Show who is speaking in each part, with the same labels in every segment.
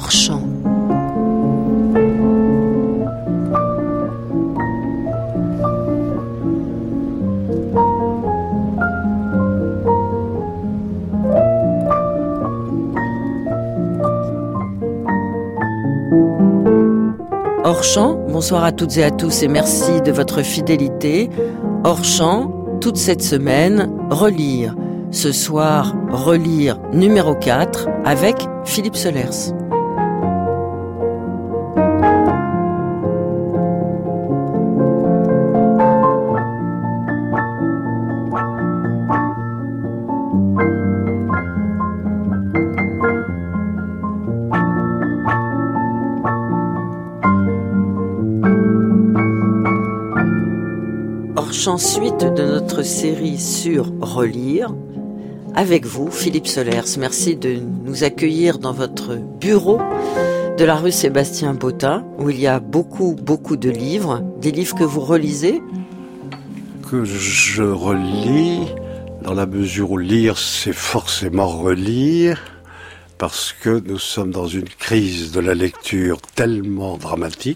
Speaker 1: hors champ. Hors champ, bonsoir à toutes et à tous et merci de votre fidélité. Hors champ, toute cette semaine, relire. Ce soir, relire numéro 4 avec Philippe Solers. Suite de notre série sur relire avec vous, Philippe Solers. Merci de nous accueillir dans votre bureau de la rue Sébastien Botta, où il y a beaucoup de livres, des livres que vous relisez.
Speaker 2: Que je relis, dans la mesure où lire, c'est forcément relire, parce que nous sommes dans une crise de la lecture tellement dramatique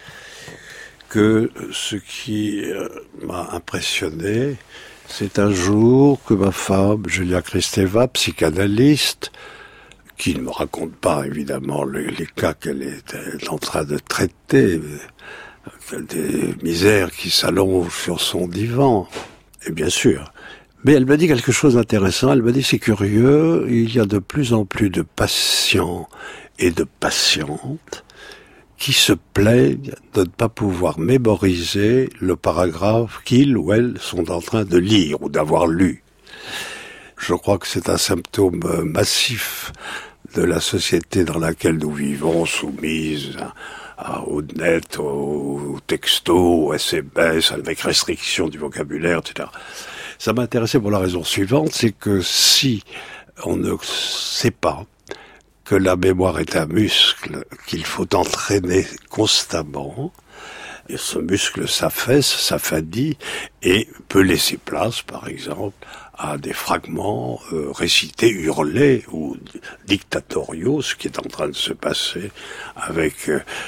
Speaker 2: que ce qui m'a impressionné, c'est un jour que ma femme, Julia Kristeva, psychanalyste, qui ne me raconte pas évidemment les cas qu'elle est en train de traiter, des misères qui s'allongent sur son divan, et bien sûr. Mais elle m'a dit quelque chose d'intéressant, elle m'a dit c'est curieux, il y a de plus en plus de patients et de patientes qui se plaignent de ne pas pouvoir mémoriser le paragraphe qu'ils ou elles sont en train de lire ou d'avoir lu. Je crois que c'est un symptôme massif de la société dans laquelle nous vivons, soumise au net, aux textos, aux SMS, avec restriction du vocabulaire, etc. Ça m'intéressait pour la raison suivante, c'est que si on ne sait pas que la mémoire est un muscle qu'il faut entraîner constamment, et ce muscle s'affaisse, s'affadit, et peut laisser place, par exemple, à des fragments récités, hurlés ou dictatoriaux, ce qui est en train de se passer avec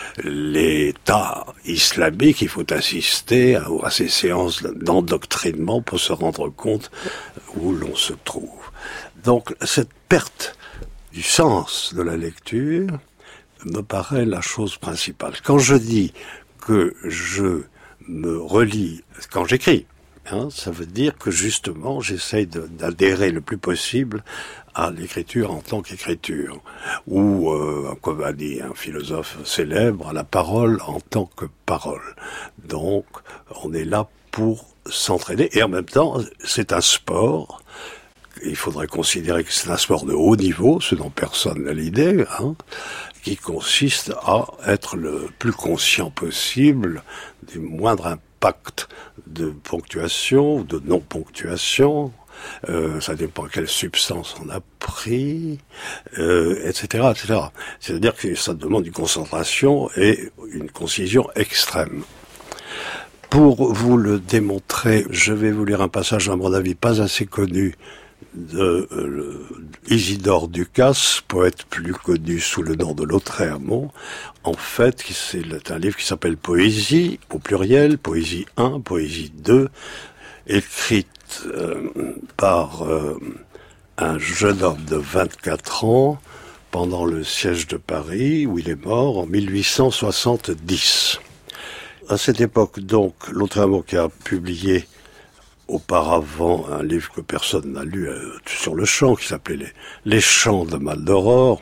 Speaker 2: l'État islamique. Il faut assister à ces séances d'endoctrinement pour se rendre compte où l'on se trouve. Donc, cette perte du sens de la lecture me paraît la chose principale. Quand je dis que je me relis, quand j'écris, ça veut dire que justement j'essaye d'adhérer le plus possible à l'écriture en tant qu'écriture, ou comme a dit un philosophe célèbre, à la parole en tant que parole. Donc on est là pour s'entraîner, et en même temps c'est un sport. Il faudrait considérer que c'est un sport de haut niveau, ce dont personne n'a l'idée, qui consiste à être le plus conscient possible du moindre impact de ponctuation ou de non-ponctuation. Ça dépend quelle substance on a pris, etc., etc. C'est-à-dire que ça demande une concentration et une concision extrême. Pour vous le démontrer, je vais vous lire un passage, à mon avis, pas assez connu, de Isidore Ducasse, poète plus connu sous le nom de Lautréamont. En fait, c'est un livre qui s'appelle Poésie, au pluriel, Poésie 1, Poésie 2, écrite par un jeune homme de 24 ans pendant le siège de Paris, où il est mort en 1870. À cette époque, donc, Lautréamont qui a publié auparavant un livre que personne n'a lu sur le chant, qui s'appelait Les Chants de Maldoror,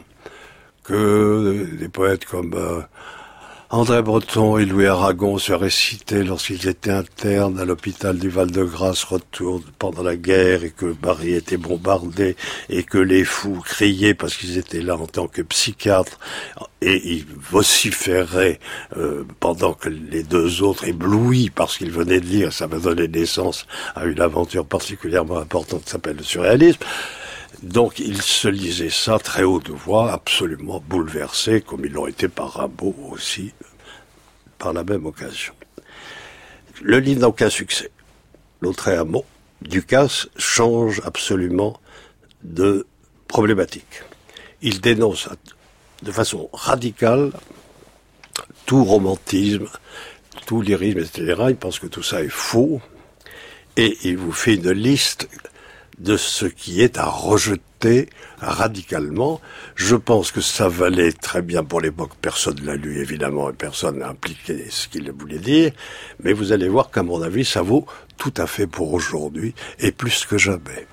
Speaker 2: que des poètes comme André Breton et Louis Aragon se récitaient lorsqu'ils étaient internes à l'hôpital du Val-de-Grâce, retour pendant la guerre, et que Paris était bombardé, et que les fous criaient parce qu'ils étaient là en tant que psychiatres, et ils vociféraient pendant que les deux autres, éblouis parce qu'ils venaient de lire, ça m'a donné naissance à une aventure particulièrement importante qui s'appelle le surréalisme. Donc ils se lisaient ça très haut de voix, absolument bouleversés, comme ils l'ont été par Rimbaud aussi, par la même occasion. Le livre n'a aucun succès. Lautréamont, Ducasse change absolument de problématique. Il dénonce de façon radicale tout romantisme, tout lyrisme, etc. Il pense que tout ça est faux et il vous fait une liste de ce qui est à rejeter radicalement. Je pense que ça valait très bien pour l'époque. Personne ne l'a lu, évidemment, et personne n'a impliqué ce qu'il voulait dire. Mais vous allez voir qu'à mon avis, ça vaut tout à fait pour aujourd'hui, et plus que jamais.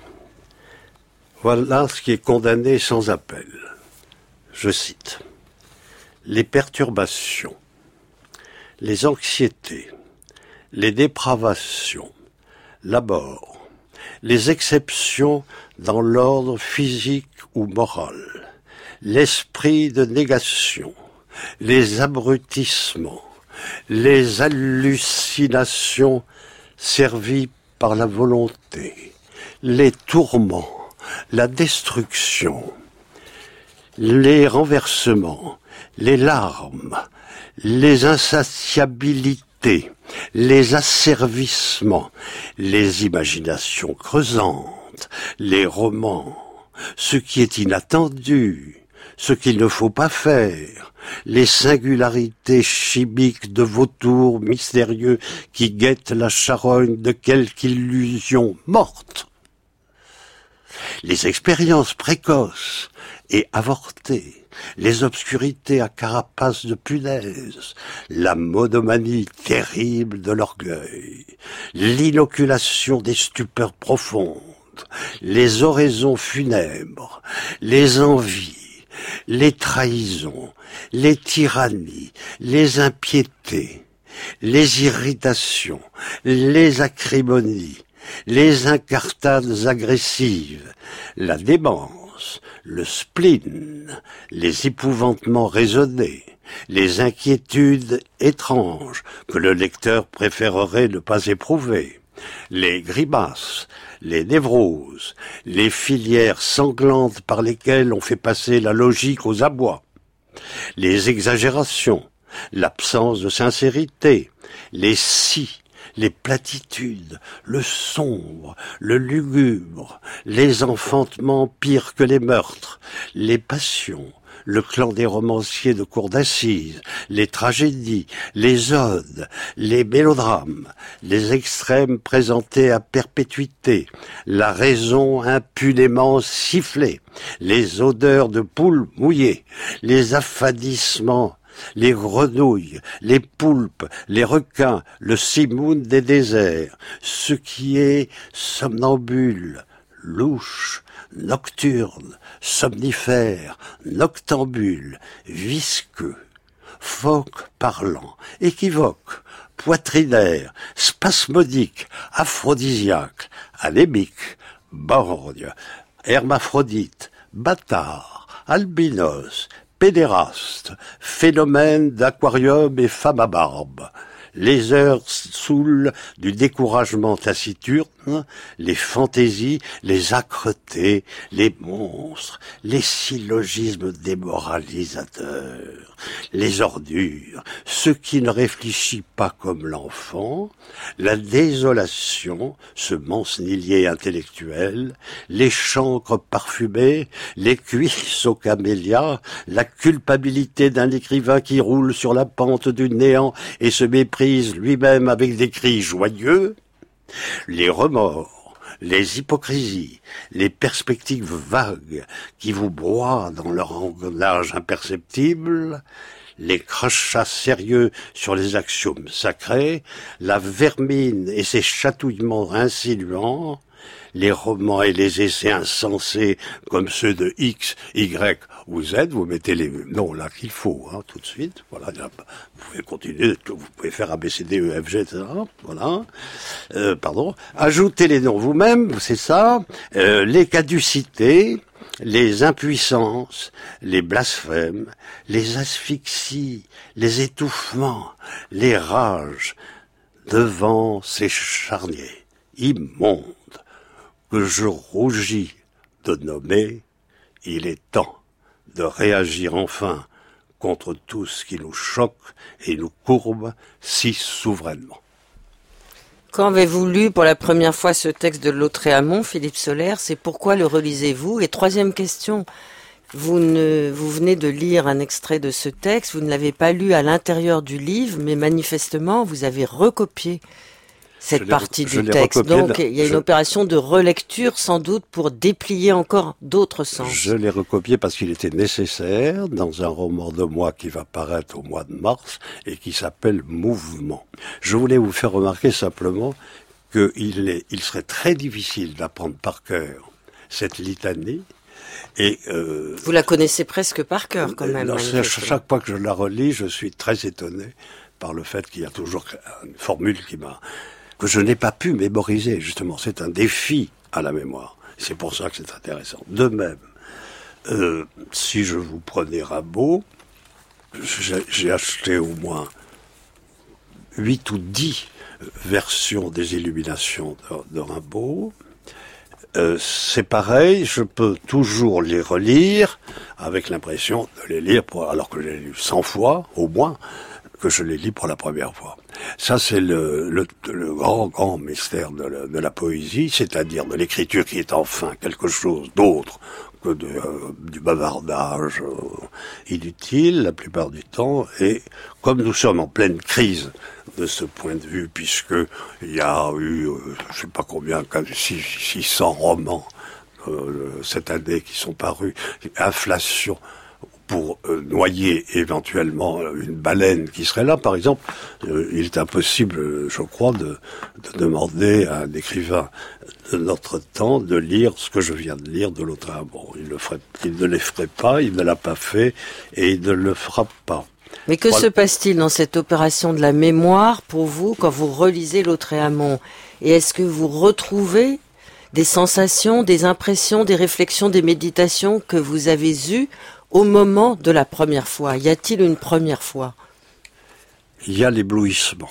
Speaker 2: Voilà ce qui est condamné sans appel. Je cite. Les perturbations, les anxiétés, les dépravations, l'abord, les exceptions dans l'ordre physique ou moral, l'esprit de négation, les abrutissements, les hallucinations servies par la volonté, les tourments, la destruction, les renversements, les larmes, les insatiabilités, les asservissements, les imaginations creusantes, les romans, ce qui est inattendu, ce qu'il ne faut pas faire, les singularités chimiques de vautours mystérieux qui guettent la charogne de quelque illusion morte, les expériences précoces et avortées, les obscurités à carapace de punaise, la monomanie terrible de l'orgueil, l'inoculation des stupeurs profondes, les oraisons funèbres, les envies, les trahisons, les tyrannies, les impiétés, les irritations, les acrimonies, les incartades agressives, la démence, le spleen, les épouvantements raisonnés, les inquiétudes étranges que le lecteur préférerait ne pas éprouver, les grimaces, les névroses, les filières sanglantes par lesquelles on fait passer la logique aux abois, les exagérations, l'absence de sincérité, les si, les platitudes, le sombre, le lugubre, les enfantements pires que les meurtres, les passions, le clan des romanciers de cour d'assises, les tragédies, les odes, les mélodrames, les extrêmes présentés à perpétuité, la raison impunément sifflée, les odeurs de poules mouillées, les affadissements, les grenouilles, les poulpes, les requins, le simoun des déserts, ce qui est somnambule, louche, nocturne, somnifère, noctambule, visqueux, phoque parlant, équivoque, poitrinaire, spasmodique, aphrodisiaque, anémique, borgne, hermaphrodite, bâtard, albinos, pédéraste, phénomène d'aquarium et femme à barbe, les heures saoules du découragement taciturne, les fantaisies, les âcretés, les monstres, les syllogismes démoralisateurs, les ordures, ce qui ne réfléchit pas comme l'enfant, la désolation, ce mancenillier intellectuel, les chancres parfumés, les cuisses aux camélias, la culpabilité d'un écrivain qui roule sur la pente du néant et se méprise lui-même avec des cris joyeux, les remords, les hypocrisies, les perspectives vagues qui vous broient dans leur engrenage imperceptible, les crachats sérieux sur les axiomes sacrés, la vermine et ses chatouillements insinuants, les romans et les essais insensés comme ceux de X, Y ou Z, vous mettez les noms là qu'il faut, tout de suite, voilà, là, vous pouvez continuer, vous pouvez faire ABCD, E, F, G, etc., voilà, ajoutez les noms vous-même, c'est ça, les caducités, les impuissances, les blasphèmes, les asphyxies, les étouffements, les rages, devant ces charniers immondes que je rougis de nommer, il est temps de réagir enfin contre tout ce qui nous choque et nous courbe si souverainement.
Speaker 1: Quand avez-vous lu pour la première fois ce texte de Lautréamont, Philippe Sollers, et pourquoi le relisez-vous? Et troisième question, Vous venez de lire un extrait de ce texte, vous ne l'avez pas lu à l'intérieur du livre, mais manifestement, vous avez recopié cette partie du texte. Donc, il y a une opération de relecture, sans doute, pour déplier encore d'autres sens.
Speaker 2: Je l'ai recopié parce qu'il était nécessaire dans un roman de moi qui va paraître au mois de mars et qui s'appelle Mouvement. Je voulais vous faire remarquer simplement qu'il serait très difficile d'apprendre par cœur cette litanie. Et
Speaker 1: vous la connaissez presque par cœur, quand même.
Speaker 2: Chaque fois que je la relis, je suis très étonné par le fait qu'il y a toujours une formule que je n'ai pas pu mémoriser, justement. C'est un défi à la mémoire. C'est pour ça que c'est intéressant. De même, si je vous prenais Rimbaud, j'ai acheté au moins 8 ou 10 versions des Illuminations de Rimbaud. C'est pareil, je peux toujours les relire avec l'impression de les lire alors que je les ai lus 100 fois, au moins, que je les lis pour la première fois. Ça, c'est le grand mystère de la poésie, c'est-à-dire de l'écriture qui est enfin quelque chose d'autre que du bavardage inutile la plupart du temps. Et comme nous sommes en pleine crise de ce point de vue, puisque il y a eu, je sais pas combien, 600 romans cette année qui sont parus, inflation, pour noyer éventuellement une baleine qui serait là, par exemple, il est impossible, je crois, de demander à un écrivain de notre temps de lire ce que je viens de lire de l'autre Rimbaud. Il ne les ferait pas, il ne l'a pas fait, et il ne le fera pas.
Speaker 1: Mais que se passe-t-il dans cette opération de la mémoire pour vous quand vous relisez Lautréamont? Et est-ce que vous retrouvez des sensations, des impressions, des réflexions, des méditations que vous avez eues au moment de la première fois? Y a-t-il une première fois?
Speaker 2: Il y a l'éblouissement.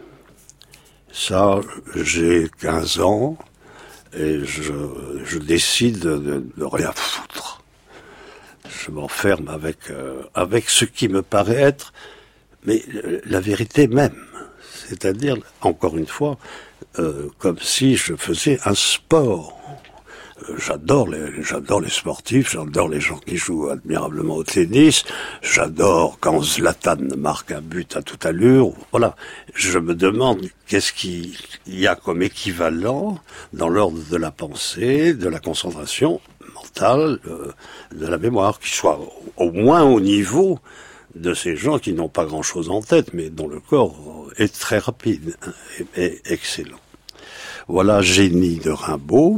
Speaker 2: Ça, j'ai 15 ans et je décide de rien foutre. Je m'enferme avec ce qui me paraît être, mais la vérité même. C'est-à-dire, encore une fois, comme si je faisais un sport. J'adore les sportifs, j'adore les gens qui jouent admirablement au tennis, j'adore quand Zlatan marque un but à toute allure. Voilà, je me demande qu'est-ce qu'il y a comme équivalent dans l'ordre de la pensée, de la concentration mentale, de la mémoire, qui soit au moins au niveau de ces gens qui n'ont pas grand-chose en tête, mais dont le corps est très rapide et excellent. Voilà Génie de Rimbaud,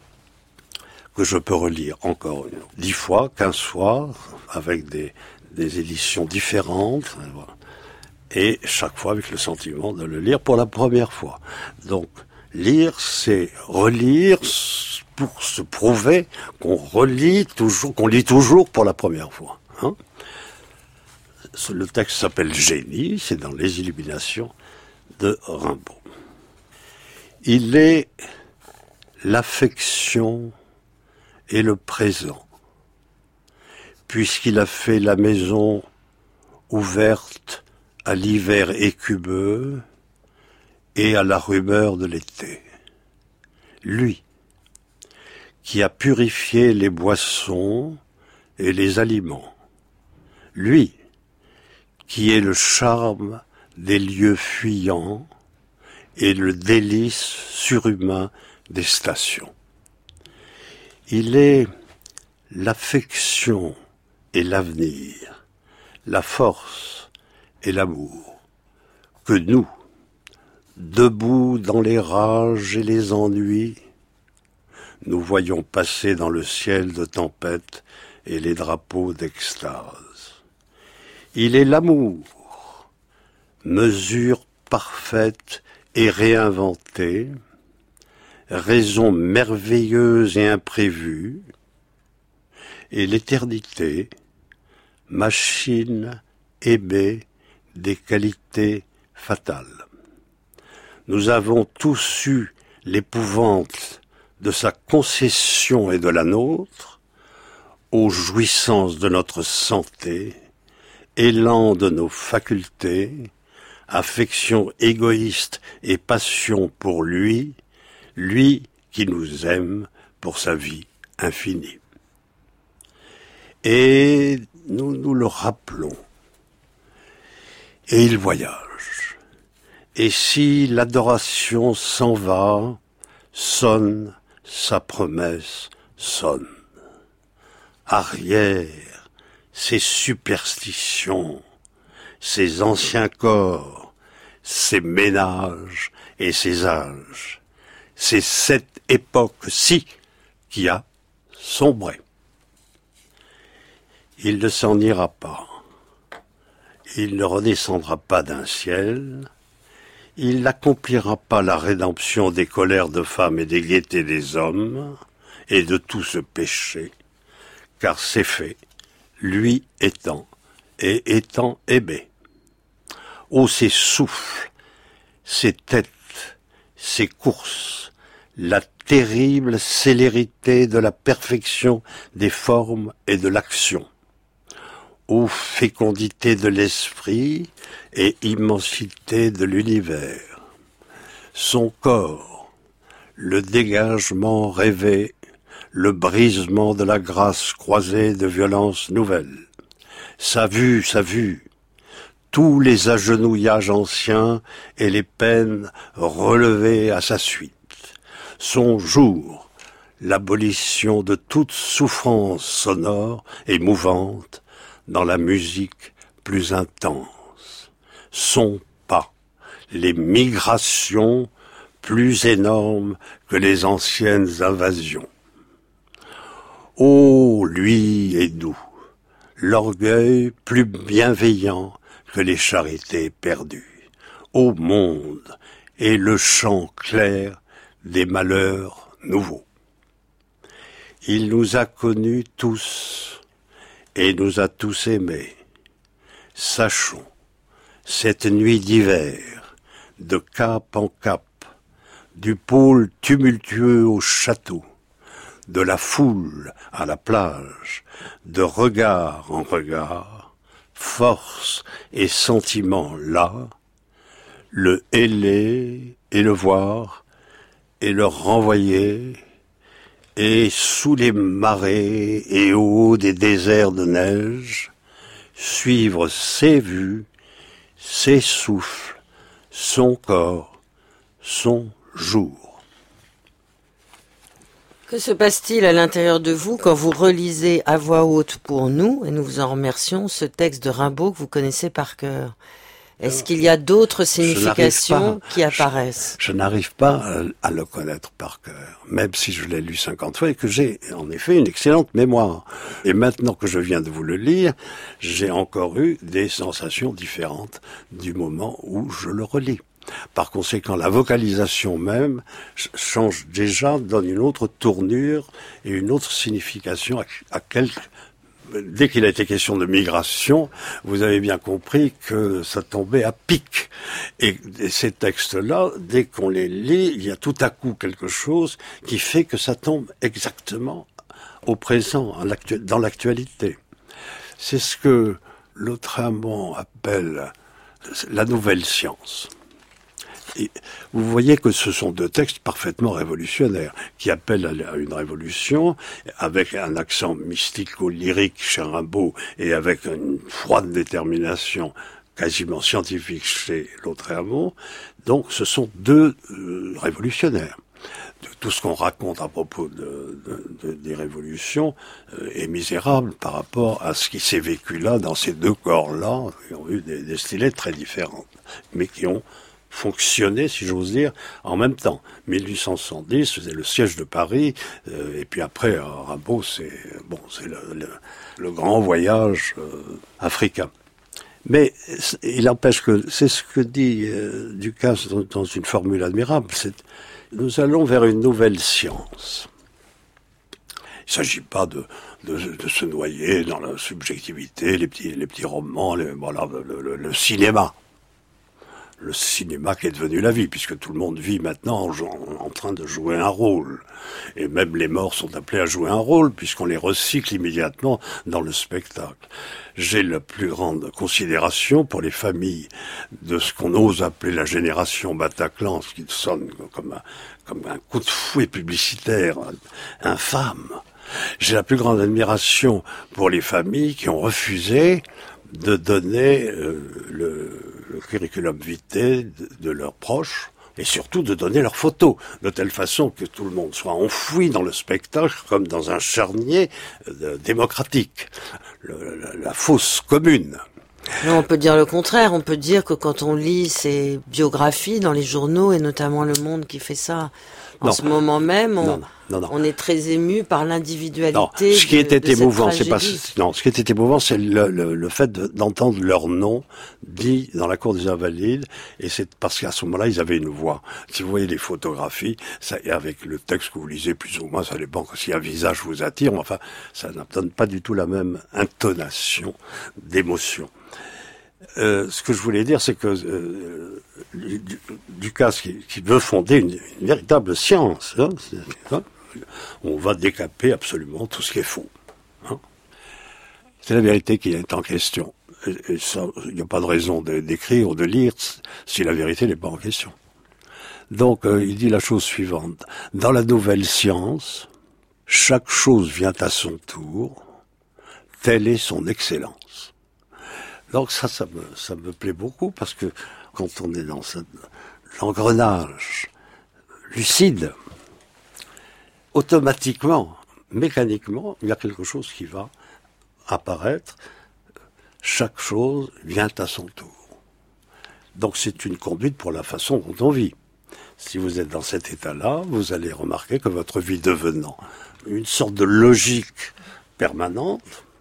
Speaker 2: que je peux relire encore 10 fois, 15 fois, avec des éditions différentes, et chaque fois avec le sentiment de le lire pour la première fois. Donc, lire, c'est relire pour se prouver qu'on lit toujours pour la première fois. Hein. Le texte s'appelle Génie, c'est dans Les Illuminations de Rimbaud. Il est l'affection et le présent, puisqu'il a fait la maison ouverte à l'hiver écumeux et à la rumeur de l'été. Lui, qui a purifié les boissons et les aliments. Lui, qui est le charme des lieux fuyants et le délice surhumain des stations. Il est l'affection et l'avenir, la force et l'amour, que nous, debout dans les rages et les ennuis, nous voyons passer dans le ciel de tempête et les drapeaux d'extase. Il est l'amour, mesure parfaite et réinventée, raison merveilleuse et imprévue, et l'éternité, machine aimée des qualités fatales. Nous avons tous eu l'épouvante de sa concession et de la nôtre, aux jouissances de notre santé, élan de nos facultés, affection égoïste et passion pour lui, lui qui nous aime pour sa vie infinie. Et nous nous le rappelons. Et il voyage. Et si l'adoration s'en va, sonne, sa promesse sonne. Arrière, ses superstitions, ses anciens corps, ses ménages et ses âges. C'est cette époque-ci qui a sombré. Il ne s'en ira pas. Il ne redescendra pas d'un ciel. Il n'accomplira pas la rédemption des colères de femmes et des gaietés des hommes et de tout ce péché, car c'est fait, lui étant et étant aimé. Oh, ces souffles, ces têtes, ces courses, la terrible célérité de la perfection des formes et de l'action. Ô fécondité de l'esprit et immensité de l'univers. Son corps, le dégagement rêvé, le brisement de la grâce croisée de violences nouvelles. Sa vue, tous les agenouillages anciens et les peines relevées à sa suite. Son jour, l'abolition de toute souffrance sonore et mouvante, dans la musique plus intense. Son pas, les migrations plus énormes que les anciennes invasions. Oh, lui est doux, l'orgueil plus bienveillant que les charités perdues. Ô monde, et le chant clair des malheurs nouveaux. Il nous a connus tous, et nous a tous aimés. Sachons, cette nuit d'hiver, de cap en cap, du pôle tumultueux au château, de la foule à la plage, de regard en regard, force et sentiment là, le héler et le voir, et le renvoyer, et sous les marées et au haut des déserts de neige, suivre ses vues, ses souffles, son corps, son jour.
Speaker 1: Que se passe-t-il à l'intérieur de vous quand vous relisez à voix haute pour nous, et nous vous en remercions, ce texte de Rimbaud que vous connaissez par cœur? Est-ce qu'il y a d'autres significations qui apparaissent?
Speaker 2: Je n'arrive pas à le connaître par cœur, même si je l'ai lu 50 fois et que j'ai en effet une excellente mémoire. Et maintenant que je viens de vous le lire, j'ai encore eu des sensations différentes du moment où je le relis. Par conséquent, la vocalisation même change déjà, donne une autre tournure et une autre signification à quelque... Dès qu'il a été question de migration, vous avez bien compris que ça tombait à pic. Et ces textes-là, dès qu'on les lit, il y a tout à coup quelque chose qui fait que ça tombe exactement au présent, dans l'actualité. C'est ce que Lautréamont appelle la nouvelle science. Et vous voyez que ce sont deux textes parfaitement révolutionnaires, qui appellent à une révolution, avec un accent mystico-lyrique chez Rimbaud, et avec une froide détermination quasiment scientifique chez Lautréamont. Donc ce sont deux révolutionnaires. Tout ce qu'on raconte à propos des révolutions est misérable par rapport à ce qui s'est vécu là, dans ces deux corps-là, qui ont eu des destinées très différentes, mais qui ont fonctionner, si j'ose dire, en même temps. 1870, c'était le siège de Paris, et puis après, Rimbaud, c'est le grand voyage africain. Mais il empêche que, c'est ce que dit Ducasse dans une formule admirable, c'est nous allons vers une nouvelle science. Il ne s'agit pas de se noyer dans la subjectivité, les petits romans, le cinéma. Le cinéma qui est devenu la vie, puisque tout le monde vit maintenant en train de jouer un rôle. Et même les morts sont appelés à jouer un rôle, puisqu'on les recycle immédiatement dans le spectacle. J'ai la plus grande considération pour les familles de ce qu'on ose appeler la génération Bataclan, ce qui sonne comme un coup de fouet publicitaire infâme. J'ai la plus grande admiration pour les familles qui ont refusé de donner le curriculum vitae de leurs proches, et surtout de donner leurs photos, de telle façon que tout le monde soit enfoui dans le spectacle comme dans un charnier démocratique, la fosse commune.
Speaker 1: Non, on peut dire le contraire, on peut dire que quand on lit ces biographies dans les journaux, et notamment Le Monde qui fait ça, en ce moment même, on est très ému par l'individualité.
Speaker 2: Ce qui était émouvant,
Speaker 1: ce
Speaker 2: qui était émouvant, c'est le fait d'entendre leur nom dit dans la cour des Invalides, et c'est parce qu'à ce moment-là, ils avaient une voix. Si vous voyez les photographies, ça, et avec le texte que vous lisez plus ou moins, ça dépend si un visage vous attire, mais enfin, ça ne donne pas du tout la même intonation d'émotion. Ce que je voulais dire, c'est que Ducasse, qui veut fonder une véritable science, on va décaper absolument tout ce qui est faux. C'est la vérité qui est en question. Et ça, il n'y a pas de raison d'écrire ou de lire si la vérité n'est pas en question. Donc, il dit la chose suivante. Dans la nouvelle science, chaque chose vient à son tour, telle est son excellence. Donc ça me plaît beaucoup parce que quand on est dans l'engrenage lucide, automatiquement, mécaniquement, il y a quelque chose qui va apparaître. Chaque chose vient à son tour. Donc c'est une conduite pour la façon dont on vit. Si vous êtes dans cet état-là, vous allez remarquer que votre vie devenant une sorte de logique permanente,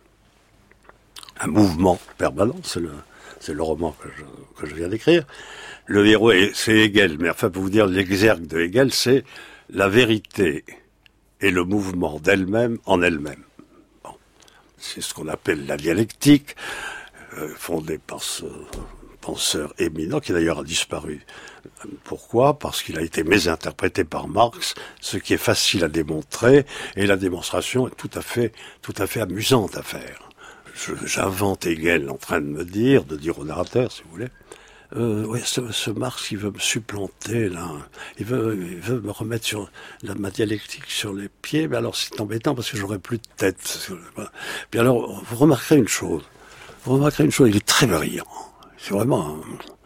Speaker 2: un mouvement permanent, c'est le roman que je viens d'écrire. Le héros, c'est Hegel, mais enfin, pour vous dire, l'exergue de Hegel, c'est la vérité et le mouvement d'elle-même en elle-même. Bon. C'est ce qu'on appelle la dialectique, fondée par ce penseur éminent, qui d'ailleurs a disparu. Pourquoi ? Parce qu'il a été mésinterprété par Marx, ce qui est facile à démontrer, et la démonstration est tout à fait amusante à faire. J'invente Hegel en train de dire au narrateur, si vous voulez, oui, ce Marx, il veut me supplanter, là. Il veut me remettre ma dialectique sur les pieds, mais alors c'est embêtant parce que j'aurai plus de tête. Puis alors, vous remarquerez une chose, il est très brillant. C'est vraiment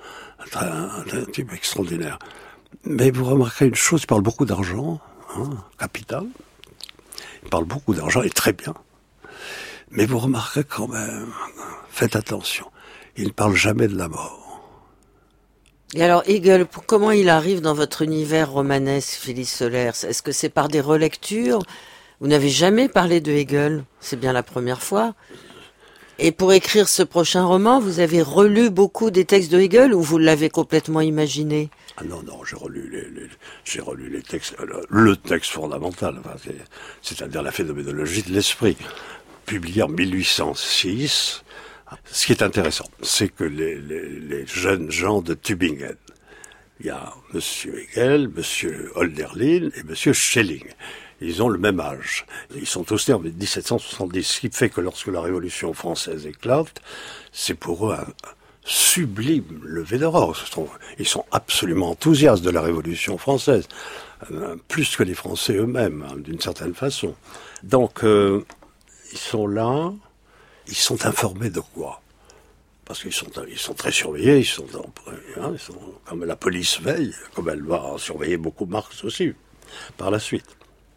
Speaker 2: un type extraordinaire. Mais vous remarquerez une chose, il parle beaucoup d'argent, capital. Il parle beaucoup d'argent, et très bien. Mais vous remarquerez quand même, faites attention, il ne parle jamais de la mort.
Speaker 1: Et alors Hegel, comment il arrive dans votre univers romanesque, Philippe Solers ? Est-ce que c'est par des relectures ? Vous n'avez jamais parlé de Hegel, c'est bien la première fois. Et pour écrire ce prochain roman, vous avez relu beaucoup des textes de Hegel ou vous l'avez complètement imaginé ?
Speaker 2: Ah non, j'ai relu les textes, le texte fondamental, enfin, c'est-à-dire la phénoménologie de l'esprit. Publié en 1806. Ce qui est intéressant, c'est que les jeunes gens de Tübingen, il y a Monsieur Hegel, Monsieur Hölderlin et Monsieur Schelling. Ils ont le même âge. Ils sont tous nés en 1770, ce qui fait que lorsque la Révolution française éclate, c'est pour eux un sublime lever d'aurore. Ils sont absolument enthousiastes de la Révolution française, plus que les Français eux-mêmes, d'une certaine façon. Donc, ils sont là, ils sont informés de quoi ? Parce qu'ils sont très surveillés, ils sont comme la police veille, comme elle va surveiller beaucoup Marx aussi, par la suite.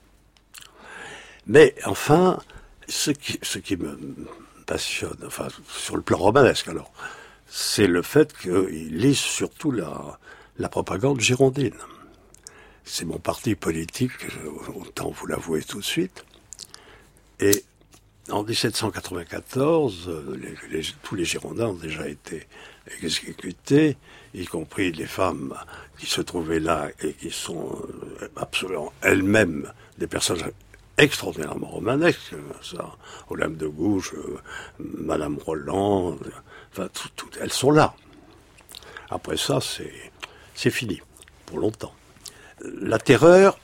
Speaker 2: Mais enfin, ce qui me passionne, enfin, sur le plan romanesque alors, c'est le fait qu'ils lisent surtout la propagande girondine. C'est mon parti politique, autant vous l'avouer tout de suite. Et en 1794, tous les Girondins ont déjà été exécutés, y compris les femmes qui se trouvaient là et qui sont absolument elles-mêmes des personnages extraordinairement romanesques. Ça, Olympe de Gouges, Madame Roland, enfin, elles sont là. Après ça, c'est fini, pour longtemps. La terreur,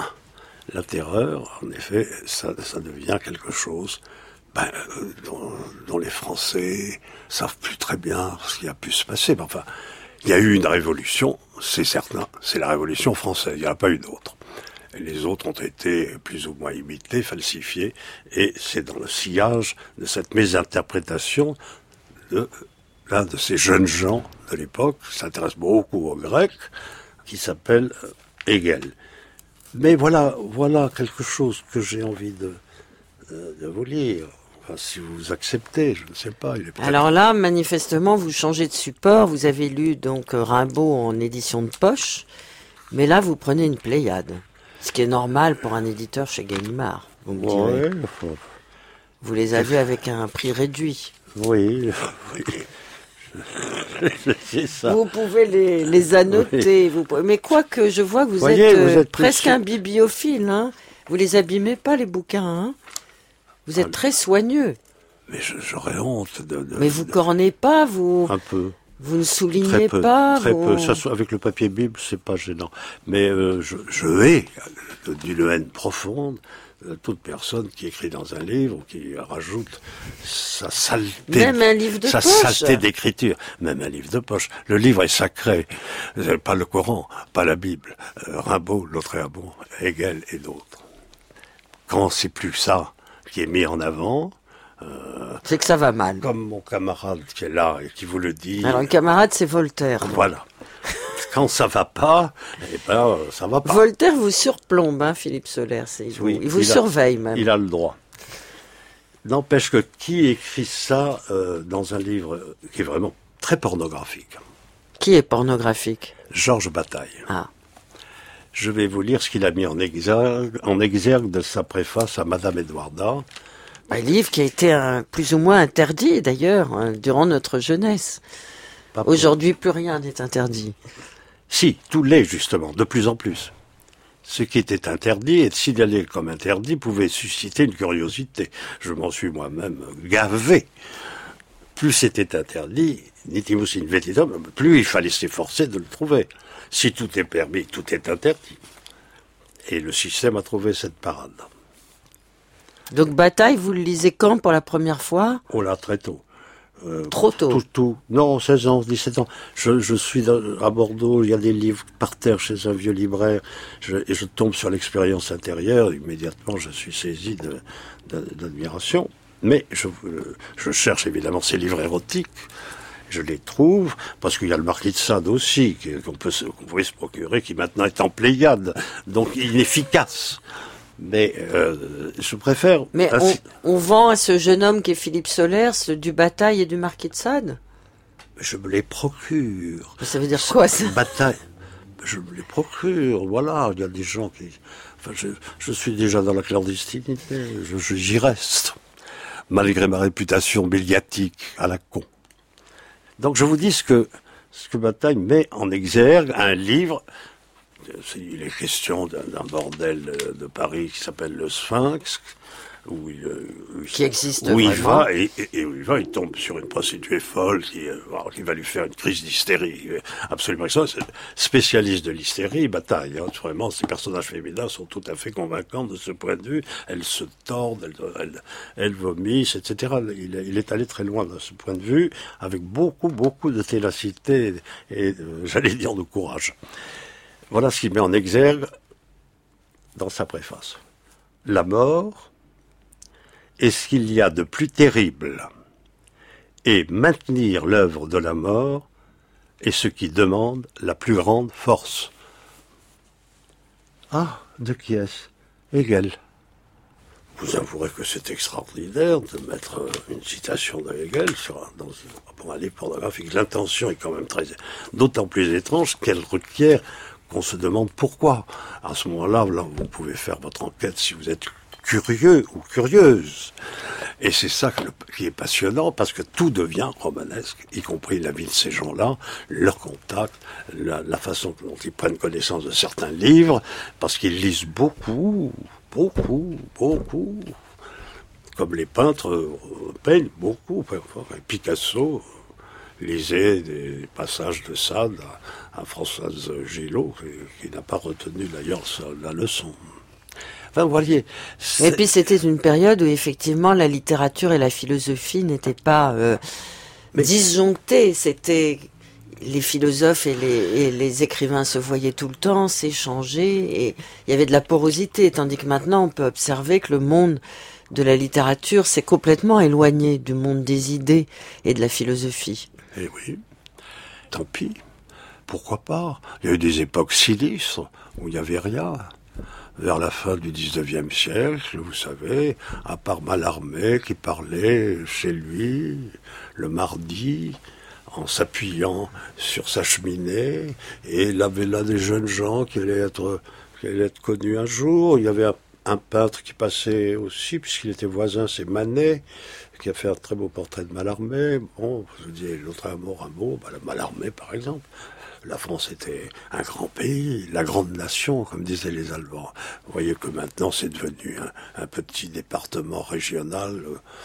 Speaker 2: en effet, ça devient quelque chose dont les Français savent plus très bien ce qui a pu se passer. Mais enfin, il y a eu une révolution, c'est certain, c'est la Révolution française, il n'y en a pas eu d'autre. Et les autres ont été plus ou moins imités, falsifiés, et c'est dans le sillage de cette mésinterprétation de l'un de ces jeunes gens de l'époque, qui s'intéresse beaucoup aux Grecs, qui s'appelle Hegel. Mais voilà quelque chose que j'ai envie de vous lire. Enfin, si vous acceptez, je ne sais pas.
Speaker 1: Alors là, manifestement, vous changez de support. Vous avez lu donc Rimbaud en édition de poche, mais là, vous prenez une Pléiade, ce qui est normal pour un éditeur chez Gallimard. Vous me direz.
Speaker 2: Ouais.
Speaker 1: Vous les avez avec un prix réduit.
Speaker 2: Oui. C'est ça.
Speaker 1: Vous pouvez les annoter. Oui. Mais quoique, je vois que vous êtes presque un bibliophile. Hein. Vous les abîmez pas, les bouquins. Hein. Vous êtes très soigneux.
Speaker 2: Mais j'aurais honte de...
Speaker 1: Mais vous cornez pas, vous...
Speaker 2: Un peu.
Speaker 1: Vous ne soulignez pas.
Speaker 2: Très peu. Ça, avec le papier Bible, c'est pas gênant. Mais je hais d'une haine profonde toute personne qui écrit dans un livre ou qui rajoute sa saleté.
Speaker 1: Même un livre de poche.
Speaker 2: Sa saleté d'écriture. Même un livre de poche. Le livre est sacré. Pas le Coran, pas la Bible. Rimbaud, Lautréamont, Hegel et d'autres. Quand c'est plus ça qui est mis en avant...
Speaker 1: c'est que ça va mal.
Speaker 2: Comme mon camarade qui est là et qui vous le dit.
Speaker 1: Alors, un camarade, c'est Voltaire.
Speaker 2: Voilà. Quand ça va pas, eh ben, ça va pas.
Speaker 1: Voltaire vous surplombe, hein, Philippe Soler. Oui, il vous surveille même.
Speaker 2: Il a le droit. N'empêche que qui écrit ça dans un livre qui est vraiment très pornographique? Qui
Speaker 1: est pornographique?
Speaker 2: Georges Bataille.
Speaker 1: Ah.
Speaker 2: Je vais vous lire ce qu'il a mis en exergue de sa préface à Madame Edwarda.
Speaker 1: Un livre qui a été plus ou moins interdit, d'ailleurs, durant notre jeunesse. Aujourd'hui, plus rien n'est interdit.
Speaker 2: Si, tout l'est, justement, de plus en plus. Ce qui était interdit, et signalé comme interdit, pouvait susciter une curiosité. Je m'en suis moi-même gavé. Plus c'était interdit, nitimus in vetidum, plus il fallait s'efforcer de le trouver. Si tout est permis, tout est interdit. Et le système a trouvé cette parade.
Speaker 1: Donc Bataille, vous le lisez quand pour la première fois?
Speaker 2: Oh là, très tôt.
Speaker 1: Trop tôt.
Speaker 2: Tout. Non, 16 ans, 17 ans. Je suis à Bordeaux, il y a des livres par terre chez un vieux libraire, et je tombe sur l'expérience intérieure, immédiatement je suis saisi d'admiration. Mais je cherche évidemment ces livres érotiques, je les trouve, parce qu'il y a le Marquis de Sade aussi, qu'on pouvait se procurer, qui maintenant est en Pléiade, donc inefficace. Mais je préfère...
Speaker 1: Mais on vend à ce jeune homme qui est Philippe Soler du Bataille et du Marquis de Sade?
Speaker 2: Je me les procure.
Speaker 1: Ça veut dire quoi, ça?
Speaker 2: Bataille. Je me les procure, voilà. Il y a des gens qui... Enfin, je suis déjà dans la clandestinité. J'y reste. Malgré ma réputation médiatique à la con. Donc je vous dis ce que Bataille met en exergue, un livre... Il est question d'un bordel de Paris qui s'appelle le Sphinx,
Speaker 1: qui existe
Speaker 2: où il
Speaker 1: vraiment.
Speaker 2: va et où il tombe sur une prostituée folle qui va lui faire une crise d'hystérie absolument excellente. Spécialiste de l'hystérie, Bataille. Hein, vraiment, ces personnages féminins sont tout à fait convaincants de ce point de vue. Elles se tordent, elles vomissent, etc. Il est allé très loin de ce point de vue, avec beaucoup de ténacité et j'allais dire de courage. Voilà ce qu'il met en exergue dans sa préface. La mort est ce qu'il y a de plus terrible, et maintenir l'œuvre de la mort est ce qui demande la plus grande force. Ah, de qui est-ce? Hegel. Vous avouerez que c'est extraordinaire de mettre une citation de Hegel pour un livre pornographique. L'intention est quand même d'autant plus étrange qu'elle requiert qu'on se demande pourquoi. À ce moment-là, vous pouvez faire votre enquête si vous êtes curieux ou curieuse. Et c'est ça qui est passionnant, parce que tout devient romanesque, y compris la vie de ces gens-là, leur contact, la façon dont ils prennent connaissance de certains livres, parce qu'ils lisent beaucoup. Comme les peintres peignent beaucoup. Picasso lisait des passages de Sade à Françoise Gillot, qui n'a pas retenu d'ailleurs la leçon. Enfin, vous voyez.
Speaker 1: Et puis c'était une période où effectivement la littérature et la philosophie n'étaient pas disjonctées. les philosophes et les écrivains se voyaient tout le temps, s'échangeaient, et il y avait de la porosité, tandis que maintenant on peut observer que le monde de la littérature s'est complètement éloigné du monde des idées et de la philosophie.
Speaker 2: Eh oui, tant pis, pourquoi pas. Il y a eu des époques sinistres où il n'y avait rien. Vers la fin du 19e siècle, vous savez, à part Mallarmé qui parlait chez lui le mardi en s'appuyant sur sa cheminée, et il avait là des jeunes gens qui allaient être connus un jour. Il y avait un peintre qui passait aussi, puisqu'il était voisin, c'est Manet, qui a fait un très beau portrait de Mallarmé. Bon, vous disiez l'autre un mot, le Mallarmé par exemple. La France était un grand pays, la grande nation, comme disaient les Allemands. Vous voyez que maintenant c'est devenu un petit département régional,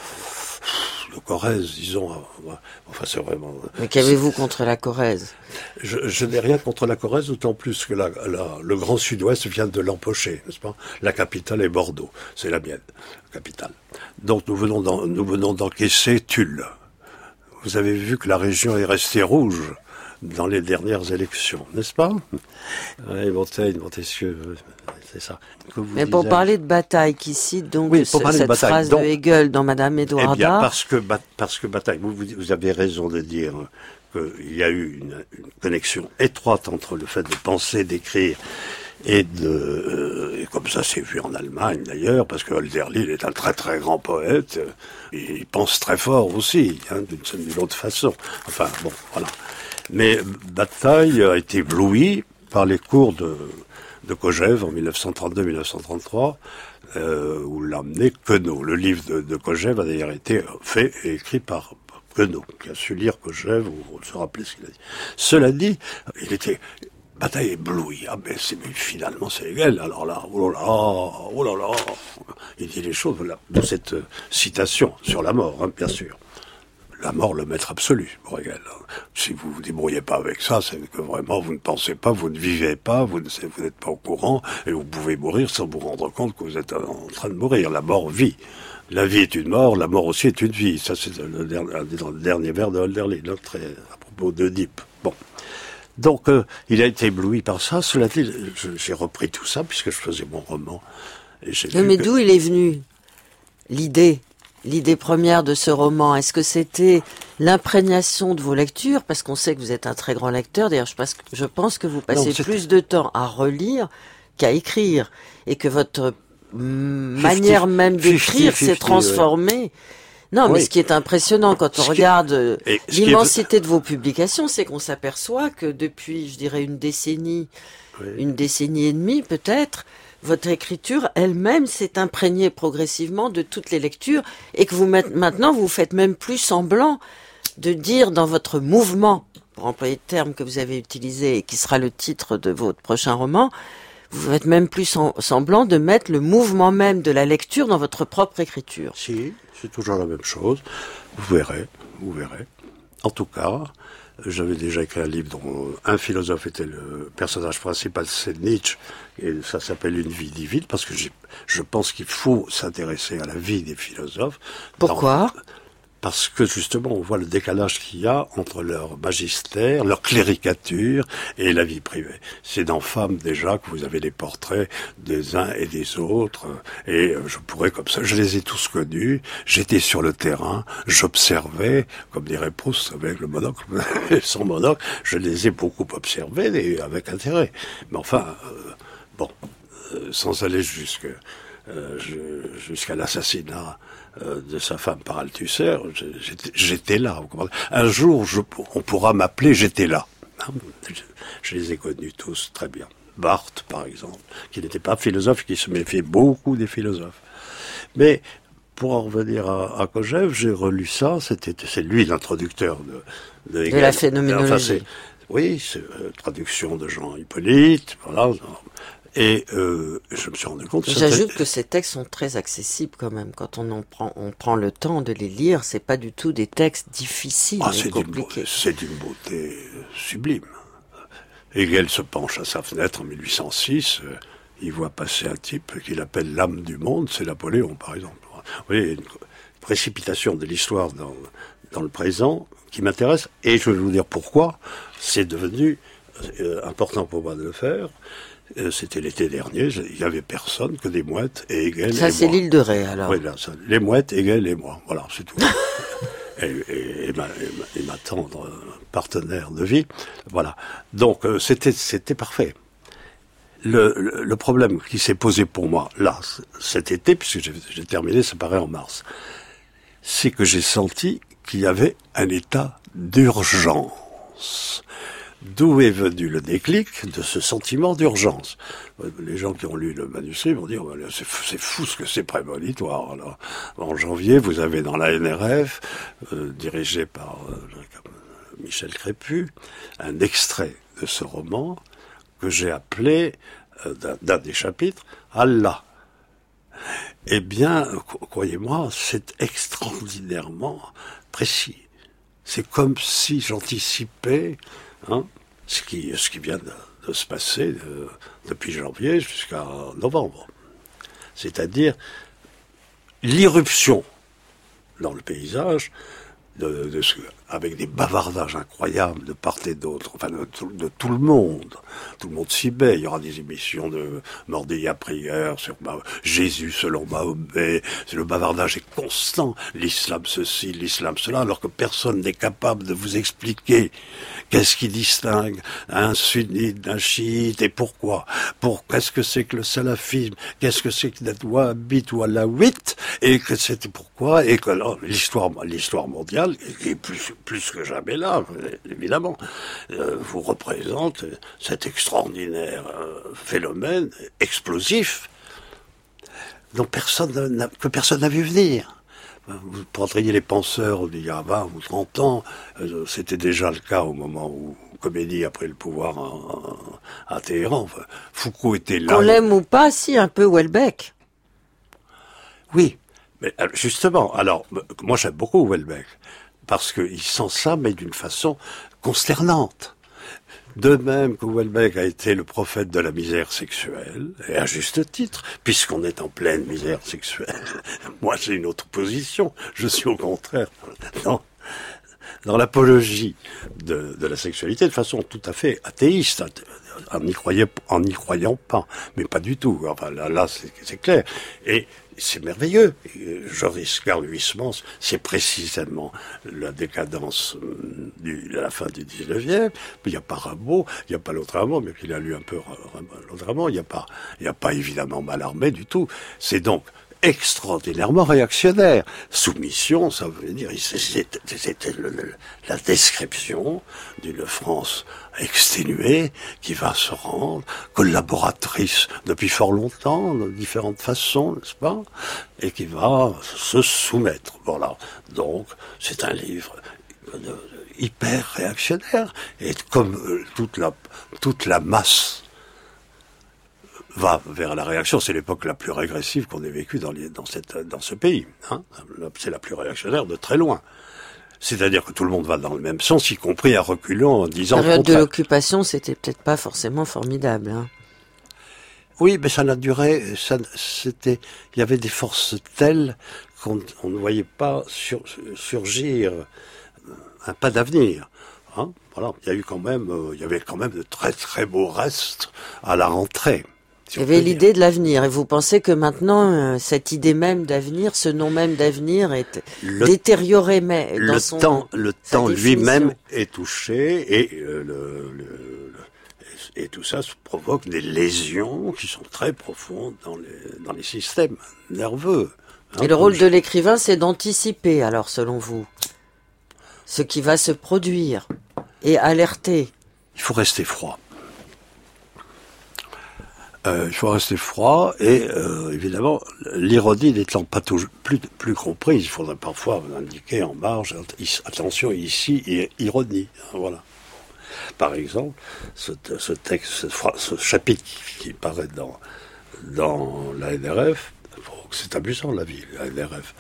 Speaker 2: le Corrèze, disons. Enfin, c'est vraiment...
Speaker 1: Mais qu'avez-vous contre la Corrèze ?
Speaker 2: Je n'ai rien contre la Corrèze, d'autant plus que le Grand Sud-Ouest vient de l'empocher, n'est-ce pas ? La capitale est Bordeaux, c'est la mienne, capitale. Donc nous venons d'encaisser Tulle. Vous avez vu que la région est restée rouge dans les dernières élections, n'est-ce pas ? Oui, Montesquieu, c'est ça.
Speaker 1: Mais pour parler de Bataille, qui cite donc cette phrase de Hegel dans Madame Eduarda...
Speaker 2: Eh bien, parce que Bataille, vous avez raison de dire qu'il y a eu une connexion étroite entre le fait de penser, d'écrire, et comme ça c'est vu en Allemagne d'ailleurs, parce que Hölderlin est un très très grand poète, il pense très fort aussi, d'une autre façon. Enfin, bon, voilà. Mais Bataille a été ébloui par les cours de Kojève en 1932-1933, où l'a amené Queneau. Le livre de Kojève a d'ailleurs été fait et écrit par Queneau, qui a su lire Kojève, ou se rappeler ce qu'il a dit. Cela dit, Bataille ébloui. Ah ben finalement c'est Hegel. Alors là, oh là là, il dit les choses de cette citation sur la mort, hein, bien sûr. La mort, le maître absolu, pour Hegel. Si vous vous débrouillez pas avec ça, c'est que vraiment vous ne pensez pas, vous ne vivez pas, vous n'êtes pas au courant, et vous pouvez mourir sans vous rendre compte que vous êtes en train de mourir. La mort vit. La vie est une mort, la mort aussi est une vie. Ça, c'est le dernier vers de Hölderlin, à propos d'Oedipe. Bon. Donc, il a été ébloui par ça. Cela dit, j'ai repris tout ça, puisque je faisais mon roman. Et
Speaker 1: mais d'où il est venu l'idée première de ce roman? Est-ce que c'était l'imprégnation de vos lectures? Parce qu'on sait que vous êtes un très grand lecteur. D'ailleurs, je pense que vous passez plus de temps à relire qu'à écrire. Et que votre manière même d'écrire s'est transformée. Ouais. Non, mais ce qui est impressionnant quand on regarde l'immensité de vos publications, c'est qu'on s'aperçoit que depuis, je dirais, une décennie et demie peut-être, votre écriture elle-même s'est imprégnée progressivement de toutes les lectures et que maintenant vous faites même plus semblant de dire dans votre mouvement, pour employer le terme que vous avez utilisé et qui sera le titre de votre prochain roman, vous faites même plus semblant de mettre le mouvement même de la lecture dans votre propre écriture.
Speaker 2: Si, c'est toujours la même chose. Vous verrez. En tout cas, j'avais déjà écrit un livre dont un philosophe était le personnage principal, c'est Nietzsche, et ça s'appelle Une vie divine, parce que je pense qu'il faut s'intéresser à la vie des philosophes.
Speaker 1: Pourquoi ?
Speaker 2: Parce que justement, on voit le décalage qu'il y a entre leur magistère, leur cléricature et la vie privée. C'est dans Femmes déjà que vous avez les portraits des uns et des autres. Et je pourrais comme ça, je les ai tous connus. J'étais sur le terrain, j'observais, comme dirait Proust avec le monocle, son monocle, je les ai beaucoup observés et avec intérêt. Mais enfin, sans aller jusqu'à l'assassinat de sa femme par Althusser, j'étais là. Un jour, on pourra m'appeler j'étais là. Je les ai connus tous très bien. Barthes, par exemple, qui n'était pas philosophe, qui se méfiait beaucoup des philosophes. Mais pour en revenir à Kojève, j'ai relu ça. C'est lui l'introducteur de Hegel.
Speaker 1: De la phénoménologie.
Speaker 2: C'est traduction de Jean Hippolyte. Voilà. Et je me suis rendu compte...
Speaker 1: J'ajoute que ces textes sont très accessibles quand même. Quand on prend le temps de les lire, c'est pas du tout des textes difficiles et compliqués.
Speaker 2: C'est d'une beauté sublime. Hegel se penche à sa fenêtre en 1806. Il voit passer un type qu'il appelle l'âme du monde. C'est Napoléon, par exemple. Vous voyez, une précipitation de l'histoire dans le présent qui m'intéresse, et je vais vous dire pourquoi c'est devenu important pour moi de le faire. C'était l'été dernier, il n'y avait personne que des mouettes et Hegel et moi.
Speaker 1: Ça, c'est l'île de Ré, alors.
Speaker 2: Oui, là, les mouettes, Hegel et moi, voilà, c'est tout. et ma tendre partenaire de vie, voilà. Donc, c'était parfait. Le problème qui s'est posé pour moi, là, cet été, puisque j'ai terminé, ça paraît en mars, c'est que j'ai senti qu'il y avait un état d'urgence. D'où est venu le déclic de ce sentiment d'urgence? Les gens qui ont lu le manuscrit vont dire c'est fou ce que c'est prémonitoire. Alors, en janvier, vous avez dans la NRF, dirigé par Michel Crépu, un extrait de ce roman que j'ai appelé, d'un des chapitres, Allah. Eh bien, croyez-moi, c'est extraordinairement précis. C'est comme si j'anticipais ce qui vient de se passer depuis janvier jusqu'à novembre. C'est-à-dire l'irruption dans le paysage avec des bavardages incroyables de part et d'autre, enfin de tout le monde. Tout le monde s'y met. Il y aura des émissions de Mordilla Prière sur Jésus selon Mahomet. Le bavardage est constant. L'islam ceci, l'islam cela, alors que personne n'est capable de vous expliquer qu'est-ce qui distingue un sunnite d'un chiite et pourquoi. Qu'est-ce que c'est que le salafisme? Qu'est-ce que c'est que d'être wahhabite ou alawite? Et que c'était pourquoi? Et que l'histoire mondiale est plus que jamais là, évidemment, vous représente cet extraordinaire phénomène explosif que personne n'a vu venir. Vous prendriez les penseurs d'il y a 20 ou 30 ans, c'était déjà le cas au moment où Khomeini a pris le pouvoir à Téhéran. Enfin, Foucault était là.
Speaker 1: Qu'on l'aime ou pas, si, un peu Houellebecq.
Speaker 2: Oui, mais justement, alors, moi j'aime beaucoup Houellebecq, parce qu'il sent ça, mais d'une façon consternante. De même que Houellebecq a été le prophète de la misère sexuelle, et à juste titre, puisqu'on est en pleine misère sexuelle. Moi, j'ai une autre position. Je suis au contraire dans l'apologie de la sexualité de façon tout à fait athéiste, en n'y croyant pas, mais pas du tout. Enfin, là c'est clair. Et c'est merveilleux. Joris Karl Huysmans, c'est précisément la décadence de la fin du 19e. Il n'y a pas Rimbaud, il n'y a pas l'autre Rimbaud, mais qu'il a lu un peu l'autre Rimbaud. Il n'y a pas évidemment Mallarmé du tout. C'est donc extraordinairement réactionnaire. Soumission, ça veut dire, c'était la description d'une France exténuée qui va se rendre collaboratrice depuis fort longtemps, de différentes façons, n'est-ce pas, et qui va se soumettre. Voilà. Donc, c'est un livre hyper réactionnaire, et comme toute la masse va vers la réaction. C'est l'époque la plus régressive qu'on ait vécue dans ce pays. C'est la plus réactionnaire de très loin. C'est-à-dire que tout le monde va dans le même sens, y compris à reculons en disant...
Speaker 1: La période de l'occupation, c'était peut-être pas forcément formidable.
Speaker 2: Oui, mais ça n'a duré... Il y avait des forces telles qu'on ne voyait pas surgir un pas d'avenir. Voilà. Il y avait quand même de très très beaux restes à la rentrée.
Speaker 1: Il y avait l'idée de l'avenir, et vous pensez que maintenant, cette idée même d'avenir, ce nom même d'avenir est détérioré, mais
Speaker 2: le temps lui-même est touché, et tout ça provoque des lésions qui sont très profondes dans les systèmes nerveux.
Speaker 1: Et le rôle de l'écrivain, c'est d'anticiper, alors, selon vous, ce qui va se produire, et alerter.
Speaker 2: Il faut rester froid. Il faut rester froid et évidemment l'ironie n'étant pas plus comprise, il faudrait parfois indiquer en marge attention ici ironie. Voilà. Par exemple, ce texte, ce chapitre qui paraît dans la NRF, c'est amusant la vie, la NRF,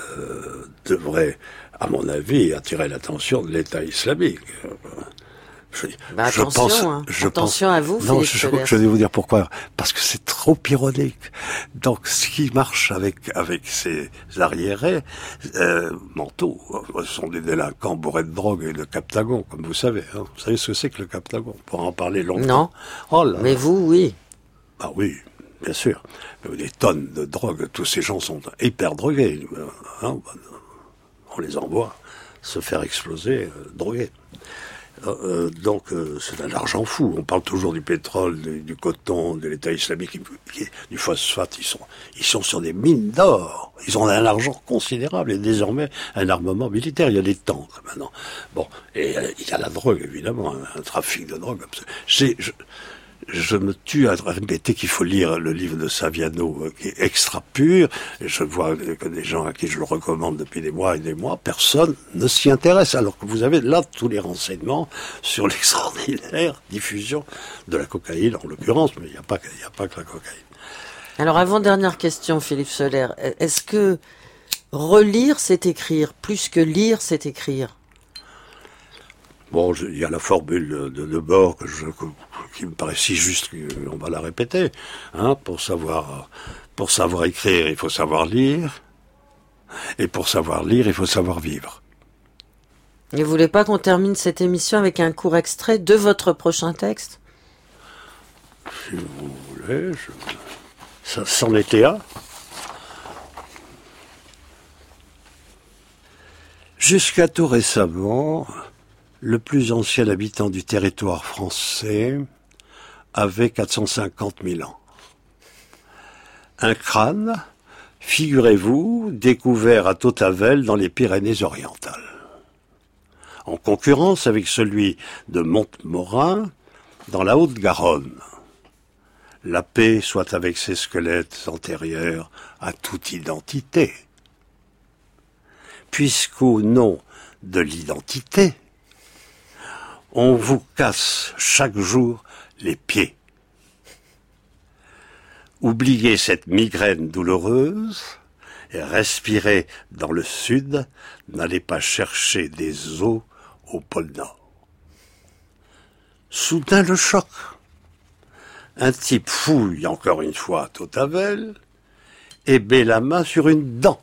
Speaker 2: devrait, à mon avis, attirer l'attention de l'État islamique.
Speaker 1: Attention à vous,
Speaker 2: non,
Speaker 1: Philippe Solers.
Speaker 2: Je vais vous dire pourquoi. Parce que c'est trop ironique. Donc, ce qui marche avec ces arriérés mentaux, ce sont des délinquants bourrés de drogue et de Captagon, comme vous savez. Hein. Vous savez ce que c'est que le Captagon? On pourra en parler longtemps.
Speaker 1: Non.
Speaker 2: Oh là.
Speaker 1: Mais vous, oui.
Speaker 2: Ah oui, bien sûr. Des tonnes de drogue. Tous ces gens sont hyper drogués. Hein. On les envoie se faire exploser, drogués. Donc c'est de l'argent fou. On parle toujours du pétrole, du coton, de l'État islamique, du phosphate. Ils sont sur des mines d'or. Ils ont un argent considérable et désormais un armement militaire. Il y a des tanks maintenant. Bon, et il y a la drogue évidemment, un trafic de drogue. Je me tue à répéter qu'il faut lire le livre de Saviano, qui est extra pur. Et je vois que des gens à qui je le recommande depuis des mois et des mois, personne ne s'y intéresse. Alors que vous avez là tous les renseignements sur l'extraordinaire diffusion de la cocaïne, en l'occurrence, mais il n'y a pas que la cocaïne.
Speaker 1: Alors, avant-dernière question, Philippe Solers. Est-ce que relire, c'est écrire, plus que lire, c'est écrire?
Speaker 2: Bon, il y a la formule de Debord qui me paraît si juste qu'on va la répéter. Hein, pour savoir écrire, il faut savoir lire. Et pour savoir lire, il faut savoir vivre.
Speaker 1: Et vous voulez pas qu'on termine cette émission avec un court extrait de votre prochain texte?
Speaker 2: Si vous voulez, ça s'en était un. Jusqu'à tout récemment, le plus ancien habitant du territoire français avait 450 000 ans. Un crâne, figurez-vous, découvert à Tautavel dans les Pyrénées-Orientales. En concurrence avec celui de Montmorin dans la Haute-Garonne. La paix soit avec ces squelettes antérieurs à toute identité. Puisqu'au nom de l'identité, on vous casse chaque jour les pieds. Oubliez cette migraine douloureuse et respirez dans le sud, n'allez pas chercher des os au pôle Nord. Soudain le choc. Un type fouille encore une fois à Tautavel et met la main sur une dent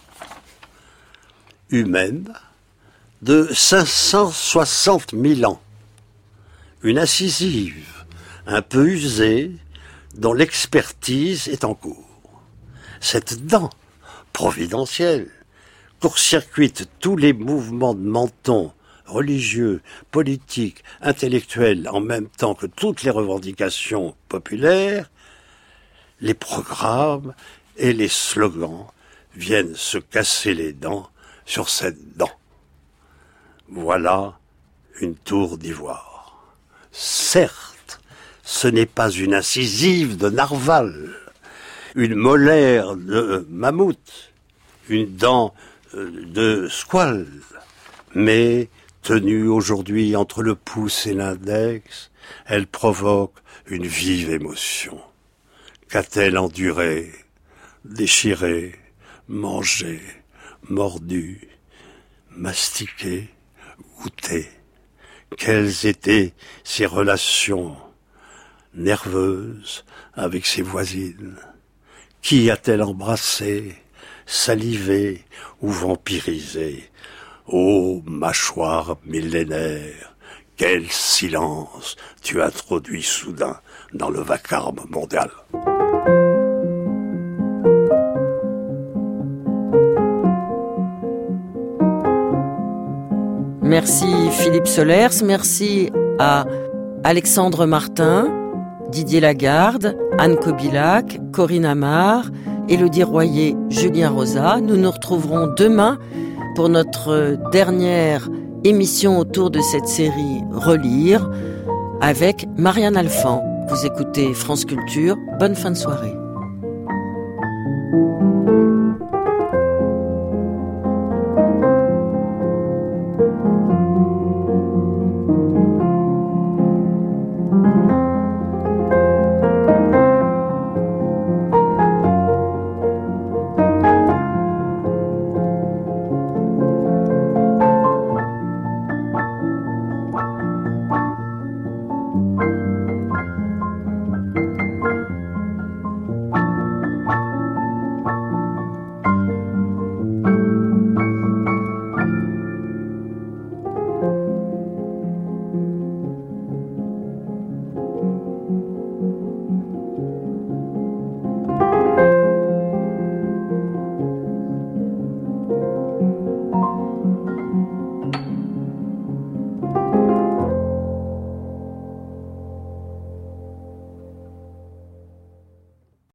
Speaker 2: humaine de 560 000 ans. Une incisive, un peu usée, dont l'expertise est en cours. Cette dent providentielle court-circuite tous les mouvements de menton religieux, politiques, intellectuels, en même temps que toutes les revendications populaires. Les programmes et les slogans viennent se casser les dents sur cette dent. Voilà une tour d'ivoire. Certes, ce n'est pas une incisive de narval, une molaire de mammouth, une dent de squale, mais tenue aujourd'hui entre le pouce et l'index, elle provoque une vive émotion. Qu'a-t-elle enduré, déchiré, mangé, mordu, mastiqué, goûté? Quelles étaient ses relations nerveuses avec ses voisines? Qui a-t-elle embrassé, salivé ou vampirisé? Ô mâchoire millénaire, quel silence tu introduis soudain dans le vacarme mondial.
Speaker 1: Merci Philippe Solers, merci à Alexandre Martin, Didier Lagarde, Anne Kobilac, Corinne Amar, Élodie Royer, Julien Rosa. Nous nous retrouverons demain pour notre dernière émission autour de cette série Relire avec Marianne Alphand. Vous écoutez France Culture, bonne fin de soirée.